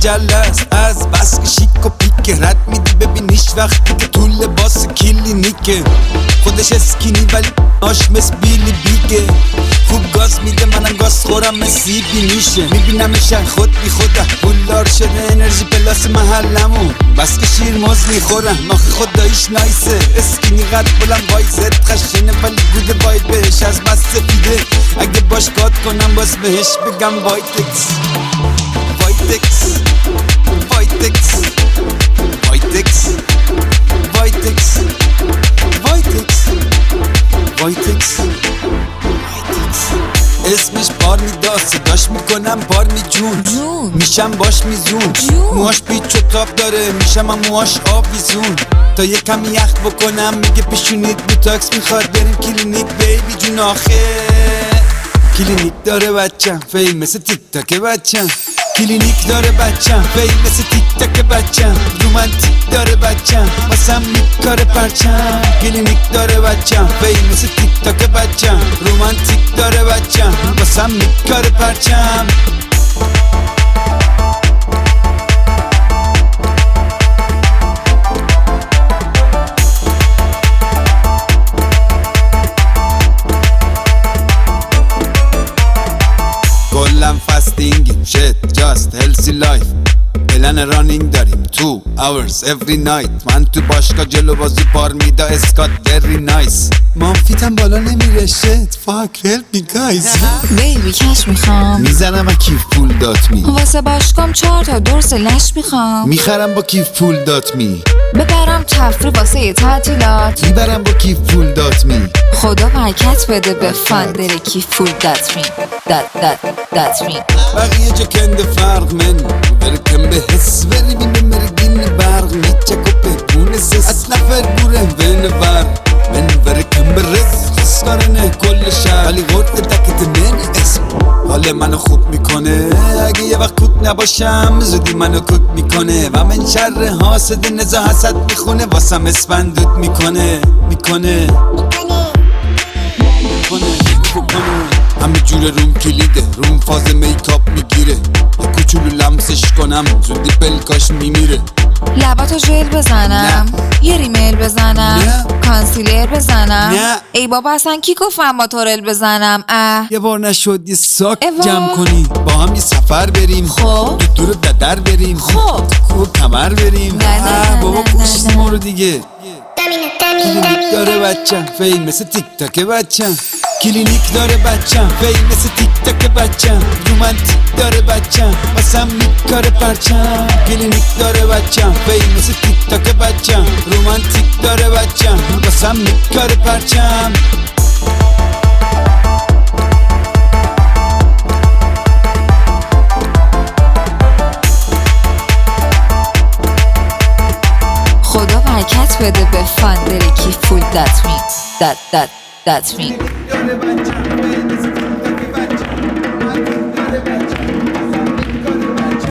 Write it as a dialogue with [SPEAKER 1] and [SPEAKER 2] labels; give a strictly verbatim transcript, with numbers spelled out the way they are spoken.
[SPEAKER 1] مجله است از بس که شیک و پیک رد میدی ببینیش وقتی که تو لباس کلینیکه خودش اسکینی ولی آش مثل بیلی بیگه خوب گاز میده منم گاز خورم مثل بی میشه میبینمش خود بی خوده پولدار شده انرژی پلاس محلمون بس که شیر موز میخورم آخه خداییش نایسه اسکینی قد بلند وایزت خشنه ولی گوده باید بهش از بس سفیده اگه باش کات کنم باز بهش بگم وایتکس وایتکس وایتکس وایتکس وایتکس وایتکس وایتکس اسمش پارمیداست صداش میکنم پارمی جون میشم باش میزون موهاش پیچ و تاب داره میشم هم موهاش آویزون تا یه کمی یخ بکنم میگه پیشونیت بوتاکس میخواد بریم کلینیک بیبی جون آخه کلینیک داره بچم فیل مثل تیک تاک بچم کلینیک داره بچم فیل مثل تیک تاک بچم رومانتیک داره بچم واسم میکاره پرچم کلینیک داره بچم فیل مثل تیک تاک بچم رومانتیک داره بچم واسم میکاره پرچم کلم فستینگیم شت جاست هلسی لایف پلن رانینگ داریم تو hours every night من تو باشگاه جلو بازی پارمیدا اسکات very نایس مامفیتم بالا نمیره شت فاک هلپ می گایز
[SPEAKER 2] بیبی کش میخوام
[SPEAKER 1] میزنم با کیف پول دات می
[SPEAKER 2] واسه باشگام چهار تا دورس لش میخوام
[SPEAKER 1] میخرم با کیف پول دات می
[SPEAKER 2] ببرم تفریح واسه یه تعطیلات
[SPEAKER 1] میبرم با کیف پول دات می
[SPEAKER 2] خدا برکت بده به فندر کیف پول دات می دات دات دات می
[SPEAKER 1] بقیه جا کنده فرق من برکم به حس وری بیم مرگین برق میچک و بگونه سس از نفر بوره بین بر من برکم به رز خستارنه کل شهر ولی غرد دکت نمی اسم حال منو خوب میکنه اگه یه وقت کوک نباشم زودی منو کوک میکنه و من شر حاسد نزا حسد میخونه واسم اسفندود میکنه میکنه میکنه میکنه همه جور روم کلیده روم فاز میکاپ میگیره یه کوچولو لمسش کنم زودی پلکاش میمیره
[SPEAKER 2] لباتو جل بزنم یه ریمیل بزنم
[SPEAKER 1] نه.
[SPEAKER 2] کانسیلر بزنم
[SPEAKER 1] نه.
[SPEAKER 2] ای بابا اصلا کی گفتم با تورل بزنم اه
[SPEAKER 1] یه بار نشد یه ساک
[SPEAKER 2] اوا.
[SPEAKER 1] جمع کنی با هم یه سفر بریم
[SPEAKER 2] خب.
[SPEAKER 1] دو دور ددر بریم
[SPEAKER 2] خب.
[SPEAKER 1] خوب کمر بریم
[SPEAKER 2] نه، نه،
[SPEAKER 1] اه،
[SPEAKER 2] نه،
[SPEAKER 1] بابا
[SPEAKER 2] نه،
[SPEAKER 1] پوشیدی
[SPEAKER 2] نه،
[SPEAKER 1] ما
[SPEAKER 2] نه.
[SPEAKER 1] رو دیگه کلینیک داره بچم فیل مثل تیک تاک بچم کلینیک داره بچم فیل مثل تیک تاک بچم رومانتیک داره بچم واسم میکاره پرچم کلینیک داره بچم فیل مثل تیک تاک بچم رومانتیک داره بچم واسم میکاره پرچم
[SPEAKER 2] خدا برکت بده به فندر کیف پول دات می دات دات دات می
[SPEAKER 1] داره بچم